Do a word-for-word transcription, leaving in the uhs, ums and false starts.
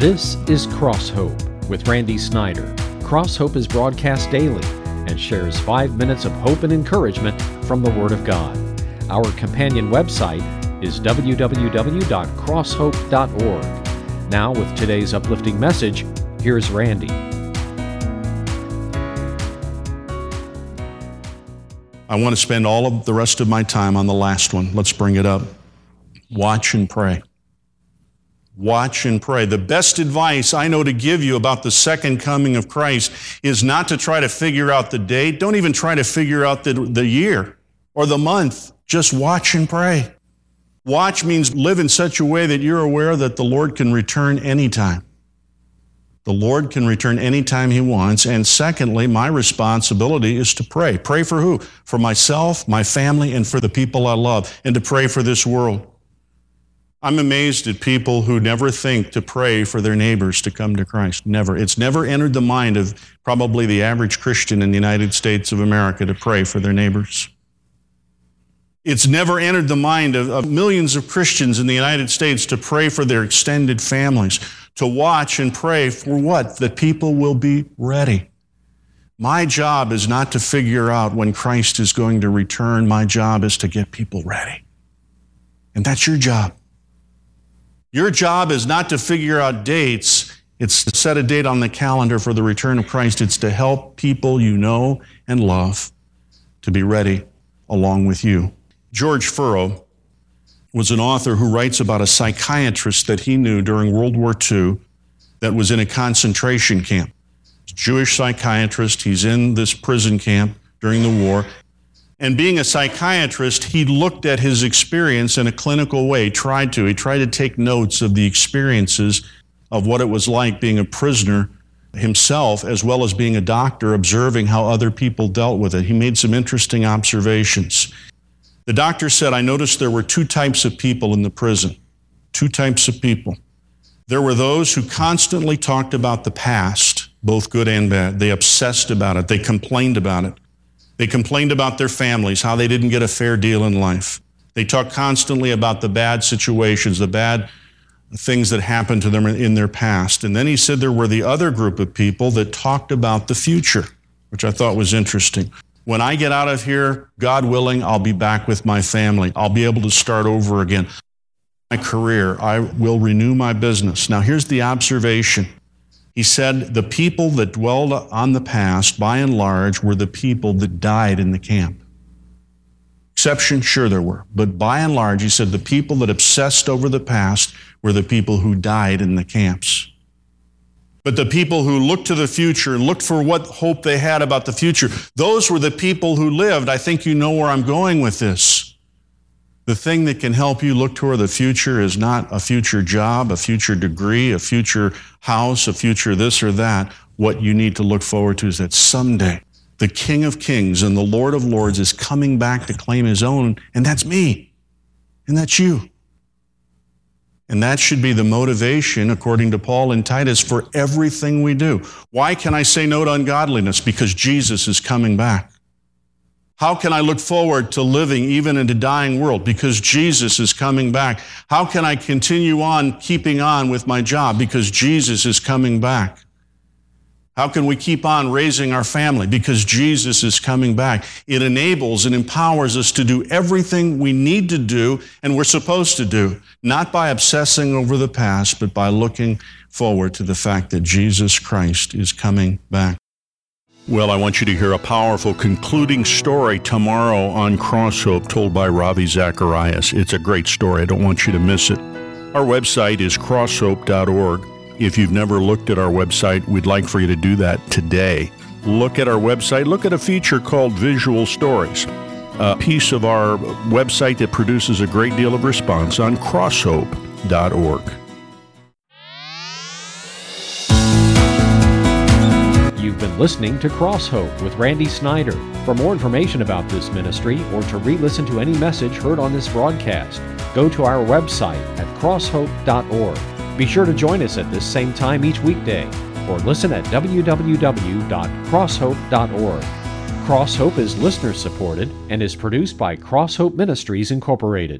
This is Cross Hope with Randy Snyder. Cross Hope is broadcast daily and shares five minutes of hope and encouragement from the Word of God. Our companion website is w w w dot cross hope dot org. Now, with today's uplifting message, here's Randy. I want to spend all of the rest of my time on the last one. Let's bring it up. Watch and pray. Watch and pray. The best advice I know to give you about the second coming of Christ is not to try to figure out the date. Don't even try to figure out the, the year or the month. Just watch and pray. Watch means live in such a way that you're aware that the Lord can return anytime. The Lord can return anytime He wants. And secondly, my responsibility is to pray. Pray for who? For myself, my family, and for the people I love, and to pray for this world. I'm amazed at people who never think to pray for their neighbors to come to Christ. Never. It's never entered the mind of probably the average Christian in the United States of America to pray for their neighbors. It's never entered the mind of, of millions of Christians in the United States to pray for their extended families, to watch and pray for what? That people will be ready. My job is not to figure out when Christ is going to return. My job is to get people ready. And that's your job. Your job is not to figure out dates. It's to set a date on the calendar for the return of Christ. It's to help people you know and love to be ready along with you. George Furrow was an author who writes about a psychiatrist that he knew during World War Two that was in a concentration camp. Jewish psychiatrist, he's in this prison camp during the war. And being a psychiatrist, he looked at his experience in a clinical way, tried to. He tried to take notes of the experiences of what it was like being a prisoner himself, as well as being a doctor, observing how other people dealt with it. He made some interesting observations. The doctor said, I noticed there were two types of people in the prison. Two types of people. There were those who constantly talked about the past, both good and bad. They obsessed about it. They complained about it. They complained about their families, how they didn't get a fair deal in life. They talked constantly about the bad situations, the bad things that happened to them in their past. And then he said there were the other group of people that talked about the future, which I thought was interesting. When I get out of here, God willing, I'll be back with my family. I'll be able to start over again. My career, I will renew my business. Now here's the observation. He said the people that dwelled on the past, by and large, were the people that died in the camp. Exceptions, sure there were. But by and large, he said the people that obsessed over the past were the people who died in the camps. But the people who looked to the future and looked for what hope they had about the future, those were the people who lived. I think you know where I'm going with this. The thing that can help you look toward the future is not a future job, a future degree, a future house, a future this or that. What you need to look forward to is that someday the King of Kings and the Lord of Lords is coming back to claim His own, and that's me, and that's you. And that should be the motivation, according to Paul in Titus, for everything we do. Why can I say no to ungodliness? Because Jesus is coming back. How can I look forward to living even in a dying world? Because Jesus is coming back. How can I continue on keeping on with my job? Because Jesus is coming back. How can we keep on raising our family? Because Jesus is coming back. It enables and empowers us to do everything we need to do and we're supposed to do, not by obsessing over the past, but by looking forward to the fact that Jesus Christ is coming back. Well, I want you to hear a powerful concluding story tomorrow on Cross Hope told by Ravi Zacharias. It's a great story. I don't want you to miss it. Our website is cross hope dot org. If you've never looked at our website, we'd like for you to do that today. Look at our website. Look at a feature called Visual Stories, a piece of our website that produces a great deal of response on cross hope dot org. You've been listening to Cross Hope with Randy Snyder. For more information about this ministry or to re-listen to any message heard on this broadcast, go to our website at cross hope dot org. Be sure to join us at this same time each weekday or listen at w w w dot cross hope dot org. Cross Hope is listener supported and is produced by Cross Hope Ministries Incorporated.